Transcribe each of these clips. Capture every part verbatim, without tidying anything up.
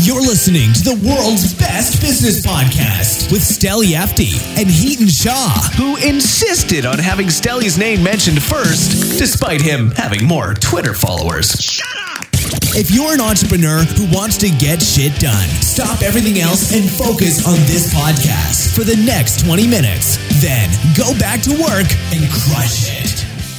You're listening to the world's best business podcast with Steli Efti and Hiten Shah, who insisted on having Steli's name mentioned first, despite him having more Twitter followers. Shut up! If you're an entrepreneur who wants to get shit done, stop everything else and focus on this podcast for the next twenty minutes. Then go back to work and crush it.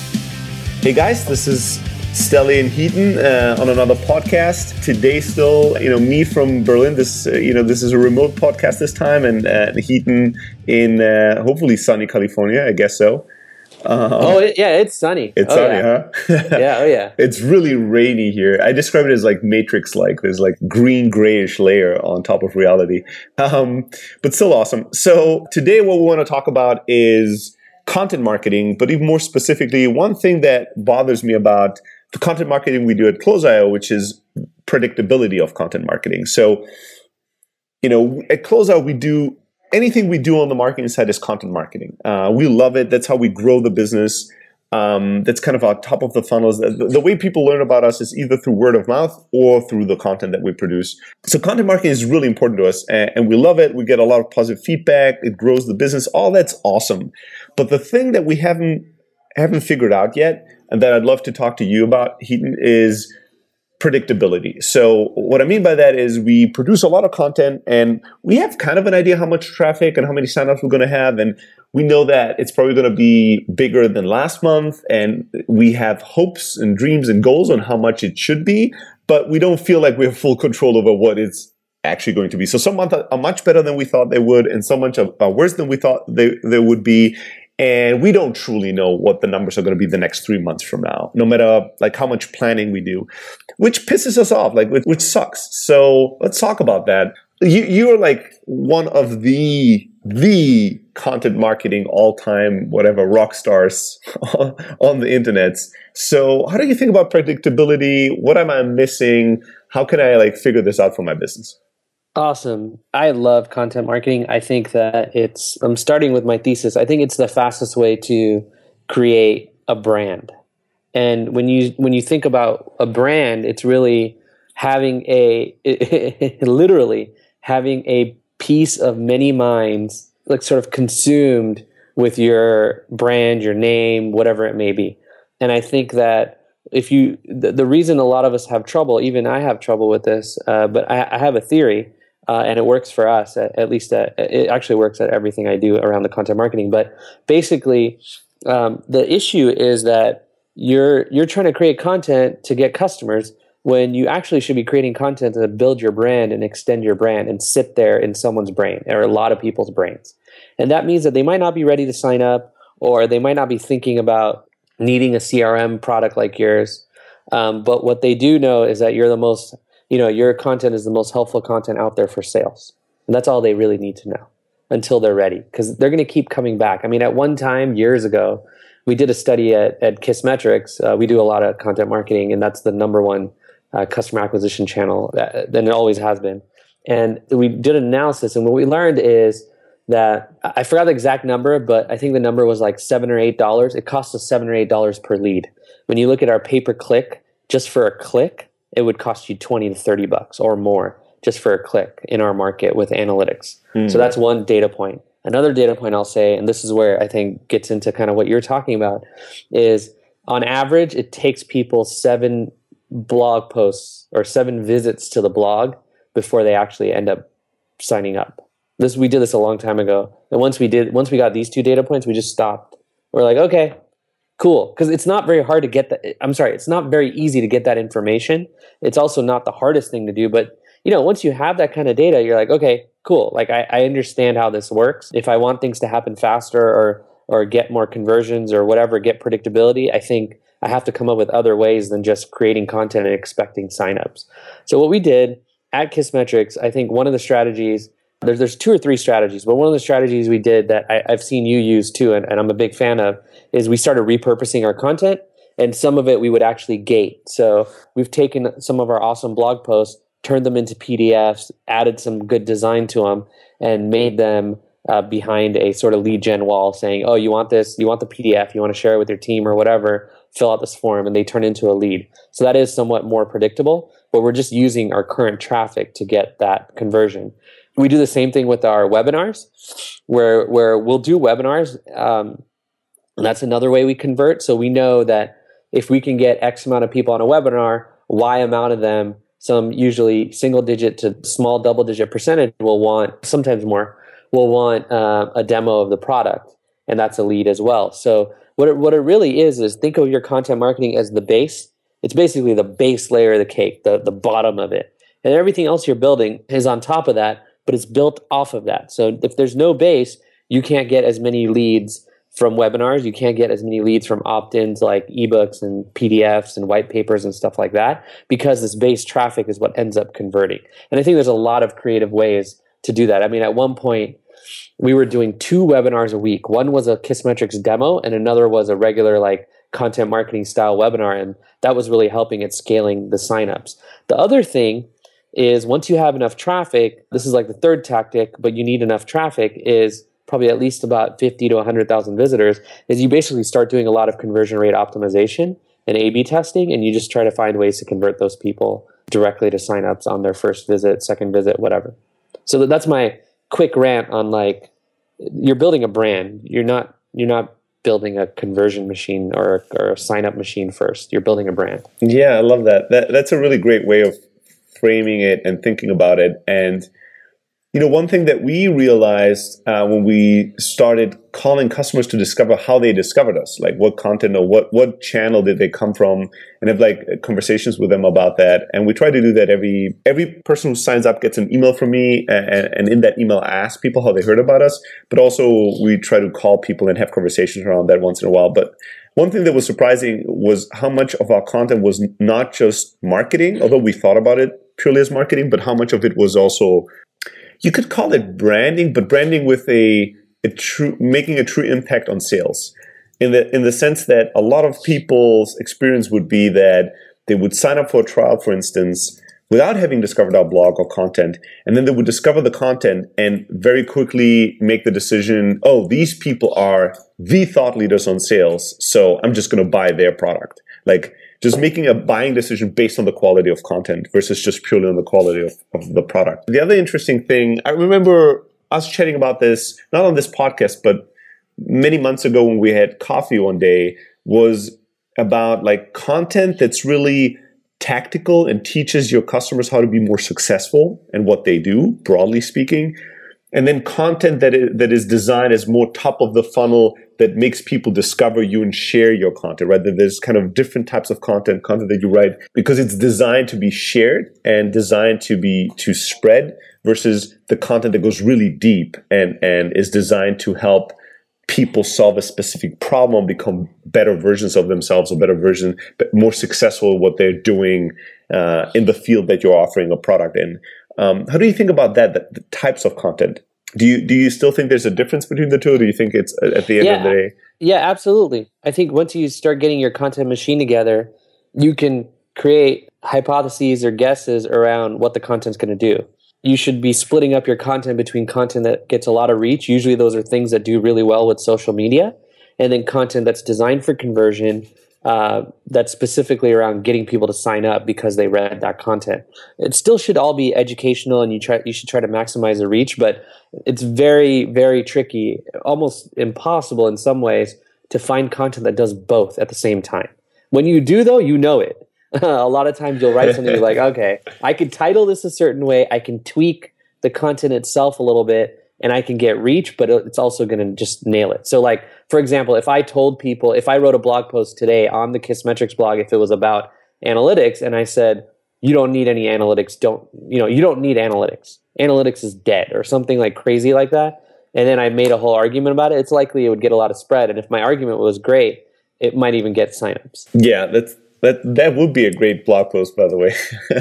Hey guys, this is Steli and Hiten uh, on another podcast. Today, still, you know, me from Berlin. This, uh, you know, this is a remote podcast this time, and uh, Hiten in uh, hopefully sunny California. I guess so. Um, oh it, yeah, it's sunny. It's oh, sunny, yeah. huh? yeah, oh yeah. It's really rainy here. I describe it as like Matrix-like. There's like green grayish layer on top of reality, um, but still awesome. So today, what we want to talk about is content marketing, but even more specifically, one thing that bothers me about the content marketing we do at Close dot I O, which is predictability of content marketing. So, you know, at Close dot I O, we do anything we do on the marketing side is content marketing. Uh, we love it. That's how we grow the business. Um, that's kind of our top of the funnels. The, the way people learn about us is either through word of mouth or through the content that we produce. So content marketing is really important to us, and, and we love it. We get a lot of positive feedback. It grows the business. All that's awesome. But the thing that we haven't haven't figured out yet, and that I'd love to talk to you about, Hiten, is predictability. So what I mean by that is we produce a lot of content and we have kind of an idea how much traffic and how many signups we're going to have. And we know that it's probably going to be bigger than last month. And we have hopes and dreams and goals on how much it should be, but we don't feel like we have full control over what it's actually going to be. So some months are much better than we thought they would, and some months are worse than we thought they, they would be. And we don't truly know what the numbers are going to be the next three months from now, no matter like how much planning we do, which pisses us off, like which sucks. So let's talk about that. You you are like one of the the content marketing all time whatever rock stars on the internet. So how do you think about predictability? What am I missing? How can I like figure this out for my business? Awesome. I love content marketing. I think that it's, I'm starting with my thesis. I think it's the fastest way to create a brand. And when you, when you think about a brand, it's really having a, literally having a piece of many minds, like sort of consumed with your brand, your name, whatever it may be. And I think that if you, the, the reason a lot of us have trouble, even I have trouble with this, uh, but I, I have a theory. Uh, and it works for us, at, at least at, it actually works at everything I do around the content marketing. But basically, um, the issue is that you're you're trying to create content to get customers when you actually should be creating content to build your brand and extend your brand and sit there in someone's brain or a lot of people's brains. And that means that they might not be ready to sign up, or they might not be thinking about needing a C R M product like yours. Um, but what they do know is that you're the most You know, your content is the most helpful content out there for sales. And that's all they really need to know until they're ready, because they're going to keep coming back. I mean, at one time, years ago, we did a study at, at Kissmetrics. Uh, we do a lot of content marketing, and that's the number one uh, customer acquisition channel, uh, and it always has been. And we did an analysis, and what we learned is that, I forgot the exact number, but I think the number was like seven or eight dollars. It costs us seven or eight dollars per lead. When you look at our pay-per-click, just for a click, it would cost you twenty to thirty bucks or more just for a click in our market with analytics. Mm. So that's one data point. Another data point I'll say, and this is where I think gets into kind of what you're talking about, is on average, it takes people seven blog posts or seven visits to the blog before they actually end up signing up. This, we did this a long time ago. And once we did, once we got these two data points, we just stopped. We're like, okay, cool, because it's not very hard to get that. I'm sorry, it's not very easy to get that information. It's also not the hardest thing to do. But you know, once you have that kind of data, you're like, okay, cool. Like I, I understand how this works. If I want things to happen faster or or get more conversions or whatever, get predictability, I think I have to come up with other ways than just creating content and expecting signups. So what we did at Kissmetrics, I think one of the strategies. There's there's two or three strategies, but one of the strategies we did that I, I've seen you use too, and, and I'm a big fan of, is we started repurposing our content, and some of it we would actually gate. So we've taken some of our awesome blog posts, turned them into P D Fs, added some good design to them, and made them uh, behind a sort of lead gen wall saying, oh, you want this, you want the P D F, you want to share it with your team or whatever, fill out this form and they turn into a lead. So that is somewhat more predictable, but we're just using our current traffic to get that conversion. We do the same thing with our webinars, where where we'll do webinars. Um, and that's another way we convert. So we know that if we can get X amount of people on a webinar, Y amount of them, some usually single digit to small double digit percentage, will want, sometimes more, will want uh, a demo of the product. And that's a lead as well. So what it, what it really is, is think of your content marketing as the base. It's basically the base layer of the cake, the, the bottom of it. And everything else you're building is on top of that, but it's built off of that. So if there's no base, you can't get as many leads from webinars. You can't get as many leads from opt-ins like ebooks and P D Fs and white papers and stuff like that, because this base traffic is what ends up converting. And I think there's a lot of creative ways to do that. I mean, at one point, we were doing two webinars a week. One was a Kissmetrics demo, and another was a regular like content marketing style webinar. And that was really helping at scaling the signups. The other thing is, once you have enough traffic, this is like the third tactic, but you need enough traffic, is probably at least about fifty to one hundred thousand visitors, is you basically start doing a lot of conversion rate optimization and A B testing, and you just try to find ways to convert those people directly to signups on their first visit, second visit, whatever. So that's my quick rant on, like, you're building a brand. You're not you're not building a conversion machine or, or a sign up machine first. You're building a brand. Yeah, I love that. that. That's a really great way of framing it and thinking about it. And, you know, one thing that we realized uh, when we started calling customers to discover how they discovered us, like what content or what, what channel did they come from, and have like conversations with them about that. And we try to do that every, every person who signs up gets an email from me, and, and in that email ask people how they heard about us. But also we try to call people and have conversations around that once in a while. But one thing that was surprising was how much of our content was not just marketing, although we thought about it purely as marketing, but how much of it was also, you could call it branding, but branding with a, a true, making a true impact on sales. In the in the sense that a lot of people's experience would be that they would sign up for a trial, for instance, without having discovered our blog or content, and then they would discover the content and very quickly make the decision, oh, these people are the thought leaders on sales, so I'm just going to buy their product. Like, just making a buying decision based on the quality of content versus just purely on the quality of, of the product. The other interesting thing, I remember us chatting about this, not on this podcast, but many months ago when we had coffee one day, was about like content that's really tactical and teaches your customers how to be more successful and what they do, broadly speaking. And then content that is, that is designed as more top of the funnel, that makes people discover you and share your content, right? That there's kind of different types of content, content that you write, because it's designed to be shared and designed to be, to spread, versus the content that goes really deep and, and is designed to help people solve a specific problem, become better versions of themselves, or better version, but more successful at what they're doing uh, in the field that you're offering a product in. Um, how do you think about that, the, the types of content? Do you do you still think there's a difference between the two, or do you think it's at the end yeah, of the day? Yeah, absolutely. I think once you start getting your content machine together, you can create hypotheses or guesses around what the content's going to do. You should be splitting up your content between content that gets a lot of reach. Usually those are things that do really well with social media, and then content that's designed for conversion, Uh, that's specifically around getting people to sign up because they read that content. It still should all be educational, and you try you should try to maximize the reach, but it's very, very tricky, almost impossible in some ways, to find content that does both at the same time. When you do, though, you know it. A lot of times you'll write something, you're like, okay, I could title this a certain way, I can tweak the content itself a little bit, and I can get reach, but it's also going to just nail it. So like, for example, if I told people, if I wrote a blog post today on the Kissmetrics blog, if it was about analytics, and I said, you don't need any analytics, don't, you know, you don't need analytics. Analytics is dead, or something like crazy like that. And then I made a whole argument about it, it's likely it would get a lot of spread. And if my argument was great, it might even get signups. Yeah, that's, That that would be a great blog post, by the way.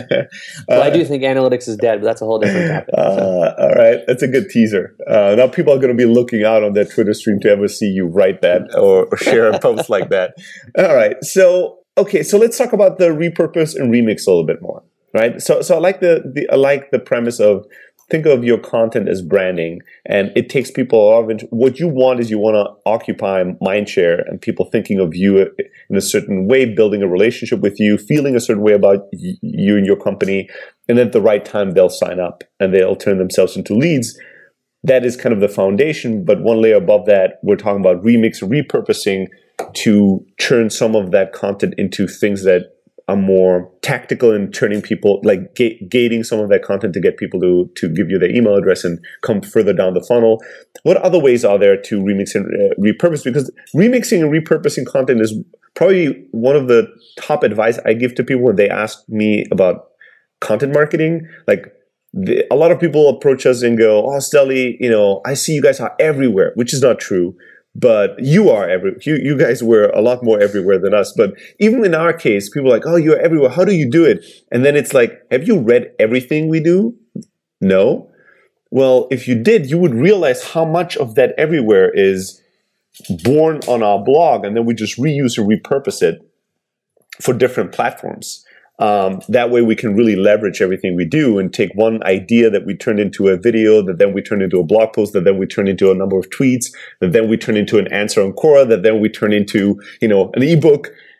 Well, uh, I do think analytics is dead, but that's a whole different topic. Uh, so. All right, that's a good teaser. Uh, now people are going to be looking out on their Twitter stream to ever see you write that or, or share a post like that. All right, so okay, so let's talk about the repurpose and remix a little bit more, right? So so I like the, the I like the premise of think of your content as branding, and it takes people a lot of int- what you want is you want to occupy mindshare and people thinking of you in a certain way, building a relationship with you, feeling a certain way about y- you and your company, and then at the right time they'll sign up and they'll turn themselves into leads. That is kind of the foundation, but one layer above that, we're talking about remix, repurposing to turn some of that content into things that are more tactical in turning people, like ga- gating some of that content to get people to, to give you their email address and come further down the funnel. What other ways are there to remix and uh, repurpose? Because remixing and repurposing content is probably one of the top advice I give to people when they ask me about content marketing. Like the, a lot of people approach us and go, "Oh, Stelly, you know, I see you guys are everywhere," which is not true. But you are every you, you guys were a lot more everywhere than us. But even in our case, people are like, "Oh, you're everywhere. How do you do it?" And then it's like, have you read everything we do? No. Well, if you did, you would realize how much of that everywhere is born on our blog, and then we just reuse or repurpose it for different platforms. Um, that way we can really leverage everything we do and take one idea that we turned into a video, that then we turn into a blog post, that then we turn into a number of tweets, that then we turn into an answer on Quora, that then we turn into, you know, an ebook.